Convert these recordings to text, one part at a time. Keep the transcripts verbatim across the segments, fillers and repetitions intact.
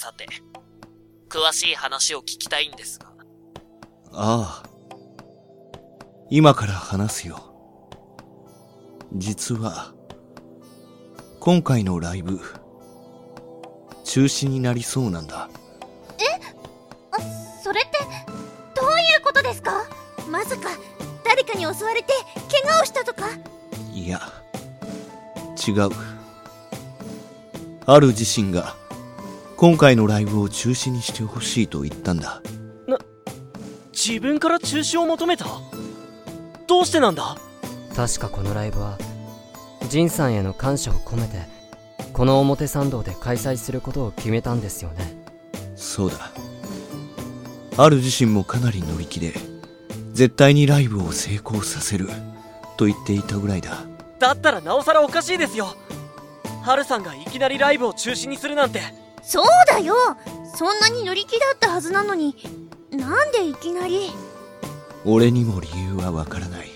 さて、詳しい話を聞きたいんですが。 ああ。今から話すよ。実は、今回のライブ、中止になりそうなんだ。 え？あ、それって、どういうことですか？まさか、誰かに襲われて、怪我をしたとか？ いや、違う。ある自身が、今回のライブを中止にしてほしいと言ったんだ。 な、自分から中止を求めた？どうしてなんだ？ 確かこのライブはジンさんへの感謝を込めてこの表参道で開催することを決めたんですよね。 そうだ。ある自身もかなり乗り気で絶対にライブを成功させると言っていたぐらいだ。 だったらなおさらおかしいですよ。ハルさんがいきなりライブを中止にするなんて。 そうだよ。そんなに乗り気だったはずなのに、なんでいきなり。 俺にも理由はわからない。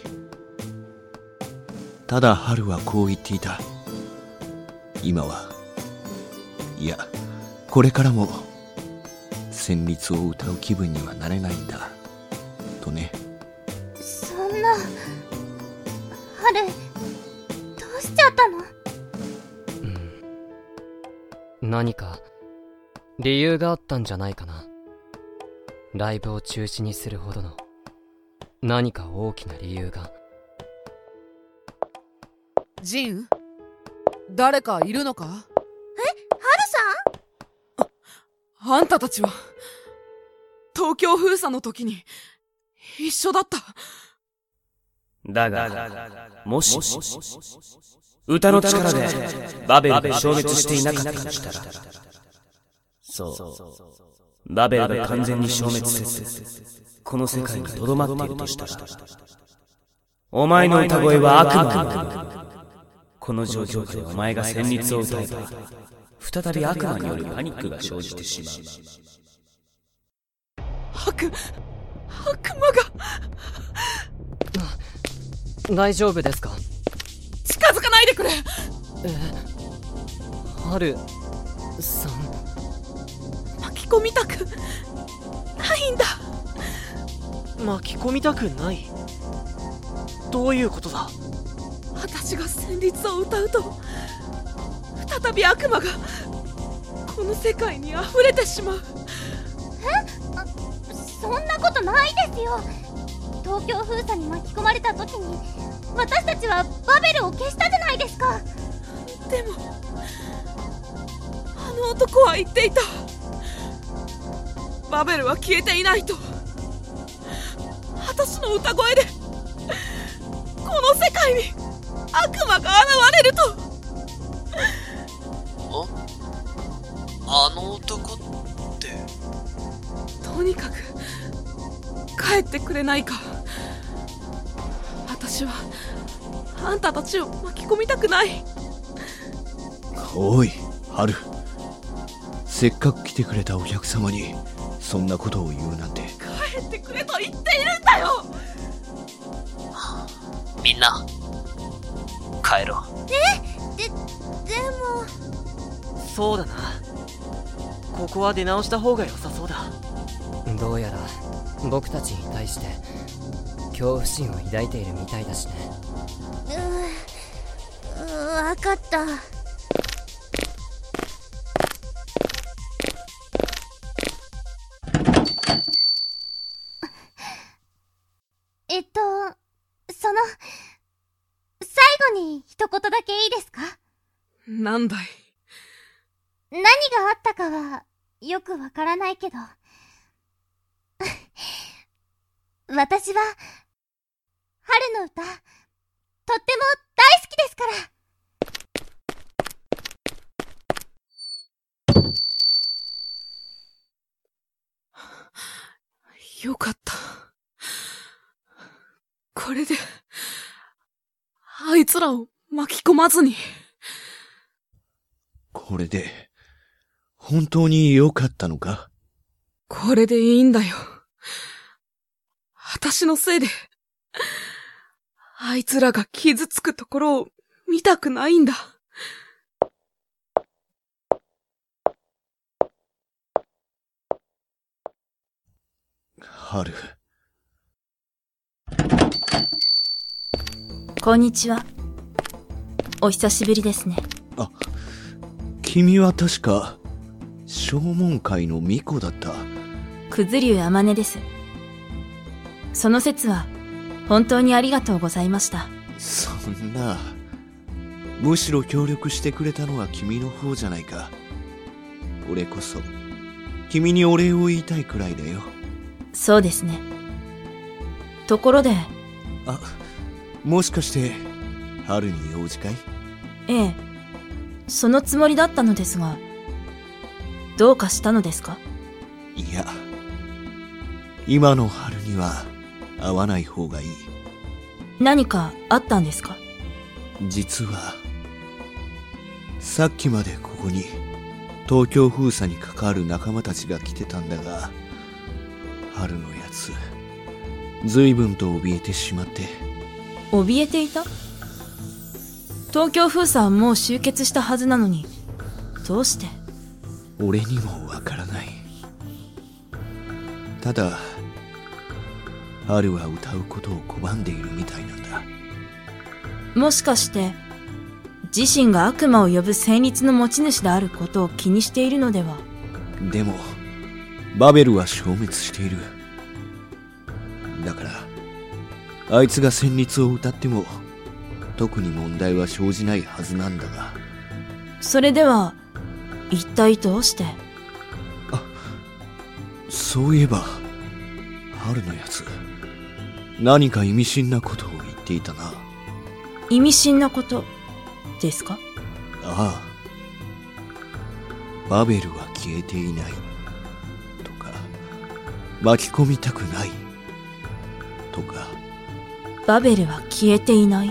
ただハルはこう言っていた。今は、いや、これからも旋律を歌う気分にはなれないんだとね。 そんな、ハル、どうしちゃったの？ うん、何か理由があったんじゃないかな。ライブを中止にするほどの何か大きな理由が。 ジン？誰かいるのか？え？ ハルさん？あ、あんたたちは東京封鎖の時に一緒だった。 だが、もし歌の力でバベルが消滅していなかったとしたら、そう、バベルが完全に消滅せずこの世界に留まっているとしたら、お前の歌声は悪魔の。この状況でお前が旋律を歌えば、再び悪魔によるパニックが生じてしまう。 悪、悪魔が。 大丈夫ですか？ 近づかないでくれ。 え、ハルさん。 巻き込みたくないんだ。 巻き込みたくない？どういうことだ？ 私が旋律を歌うと再び悪魔がこの世界に溢れてしまう。 え？あ、そんなことないですよ。東京封鎖に巻き込まれた時に私たちはバベルを消したじゃないですか。 でもあの男は言っていた。バベルは消えていないと。私の歌声でこの世界に悪魔が現れると。 あ、あの男って。 とにかく帰ってくれないか。私はあんたたちを巻き込みたくない。 おい、ハル。せっかく来てくれたお客様にそんなことを言うなんて。 帰ってくれと言っているんだよ。 みんな帰ろう。 え？で、でも。 そうだな。ここは出直した方が良さそうだ。 どうやら僕たちに対して恐怖心を抱いているみたいだしね。 うーん、わかった。えっと、その、最後に一言だけいいですか？ なんだい？ 何があったかはよくわからないけど私は春の歌とっても大好きですから。 よかった。これであいつらを巻き込まずに。 これで本当に良かったのか？ これでいいんだよ。私のせいであいつらが傷つくところを見たくないんだ。 春。 こんにちは。お久しぶりですね。 あ、君は確か正門会の巫女だった。 九頭竜天音です。その説は本当にありがとうございました。 そんな、むしろ協力してくれたのは君の方じゃないか。俺こそ君にお礼を言いたいくらいだよ。 そうですね。ところで、 あ、もしかして春に用事かい？ ええ、そのつもりだったのですが、どうかしたのですか？ いや、今の春には会わない方がいい。 何かあったんですか？ 実はさっきまでここに東京封鎖に関わる仲間たちが来てたんだが、春のやつ随分と怯えてしまって。 怯えていた？東京封鎖はもう終結したはずなのに、どうして？ 俺にもわからない。ただ春は歌うことを拒んでいるみたいなんだ。 もしかして自身が悪魔を呼ぶ旋律の持ち主であることを気にしているのでは？ でもバベルは消滅している。だからあいつが旋律を歌っても特に問題は生じないはずなんだが。 それでは一体どうして？ あ、そういえば春のやつ何か意味深なことを言っていたな。 意味深なことですか？ ああ、バベルは消えていないとか、巻き込みたくないとか。 バベルは消えていない？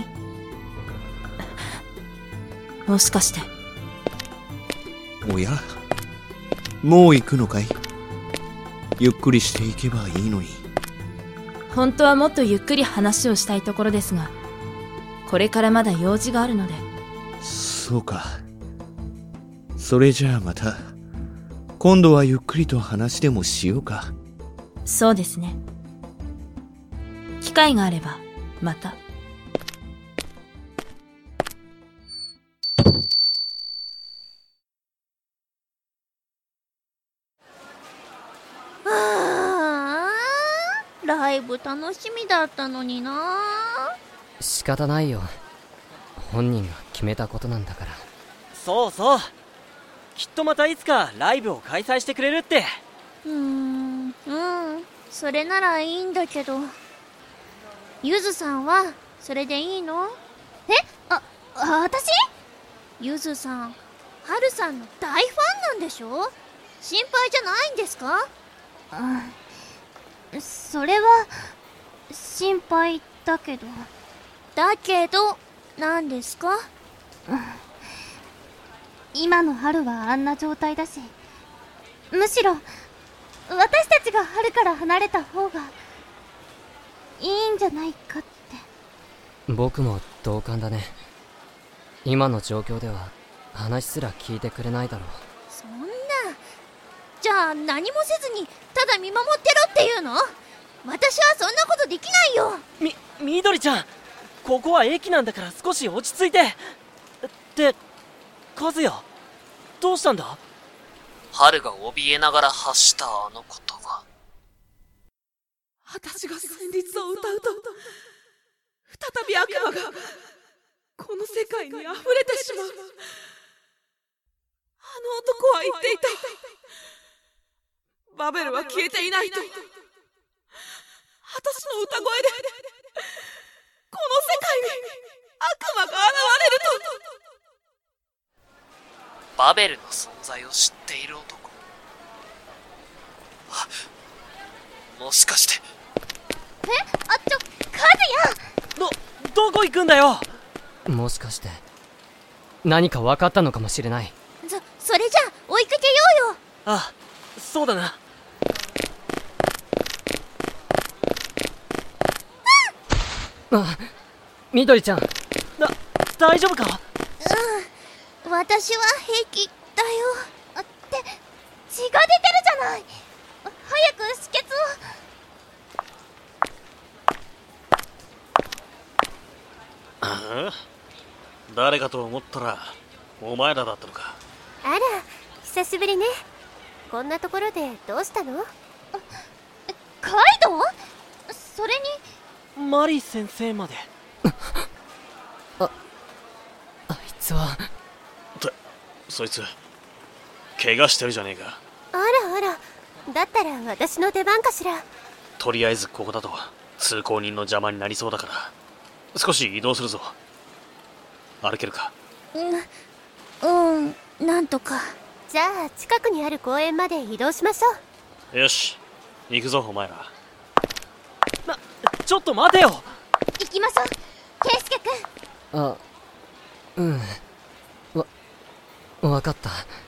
もしかして。 おや、もう行くのかい？ゆっくりしていけばいいのに。 本当はもっとゆっくり話をしたいところですが、これからまだ用事があるので。 そうか。それじゃあまた今度はゆっくりと話でもしようか。 そうですね。機会があればまた。 あー、ライブ楽しみだったのにな。 仕方ないよ。本人が決めたことなんだから。 そうそう、きっとまたいつかライブを開催してくれるって。 うーん、うん、それならいいんだけど。ゆずさんはそれでいいの？え、あ、私？ゆずさん、はるさんの大ファンなんでしょ？心配じゃないんですか？うん、それは心配だけど。だけど何ですか？今の春はあんな状態だし、むしろ私たちが春から離れた方がいいんじゃないかって。 僕も同感だね。今の状況では話すら聞いてくれないだろう。 そんな、じゃあ何もせずにただ見守ってろっていうの？私はそんなことできないよ。 み、みどりちゃん、ここは駅なんだから少し落ち着いて。って和也、どうしたんだ？ 春が怯えながら発したあの言葉。 私が旋律を歌うと再び悪魔がこの世界に溢れてしまう。あの男は言っていた。バベルは消えていないと。私の歌声でこの世界に悪魔が現れると。 バベルの存在を知っている男。あ、もしかして。 え、あ、ちょ、和也！ ど、どこ行くんだよ！ もしかして何か分かったのかもしれない。 そ、それじゃ追いかけようよ。 あ、そうだな。 あ、みどりちゃん。 だ、大丈夫か？ うん、私は平気だよ。って、血が出てるじゃない。早く止血を。 ああ、誰かと思ったらお前らだったのか。 あら、久しぶりね。こんなところでどうしたの？ カイドウ？それにマリ先生まであ、あいつはってそいつ怪我してるじゃねえか。 あらあら、だったら私の出番かしら。 とりあえずここだと通行人の邪魔になりそうだから少し移動するぞ。歩けるか？ うんうんなんとか。 じゃあ近くにある公園まで移動しましょう。よし行くぞお前ら。 な、ちょっと待てよ。 行きましょうケイスケ君。 あ、うんわ分かった。